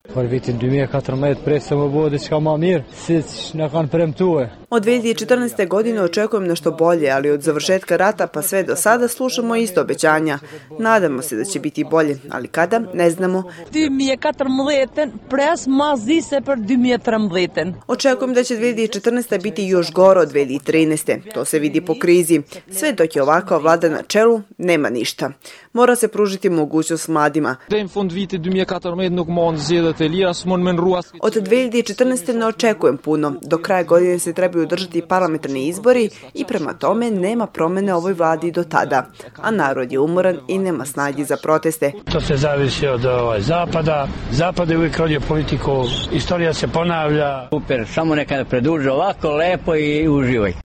Od 2014. godine očekujem nešto bolje, ali od završetka rata pa sve do sada slušamo isto obećanja. Nadamo se da će biti bolje, ali kada, ne znamo. Očekujem da će 2014. biti još gore od 2013. To se vidi po krizi. Sve dok je ovakva vlada na čelu, nema ništa. Mora se pružiti mogućnost mladima. Od 2014. ne očekujem puno. Do kraja godine se trebaju održati parlamentarni izbori i prema tome nema promene ovoj vladi do tada. A narod je umoran i nema snage za proteste. To se zavisi od Zapada. Zapad je uvijek rodio politiku, istorija se ponavlja. Super, samo neka preduže ovako lepo i uživaj.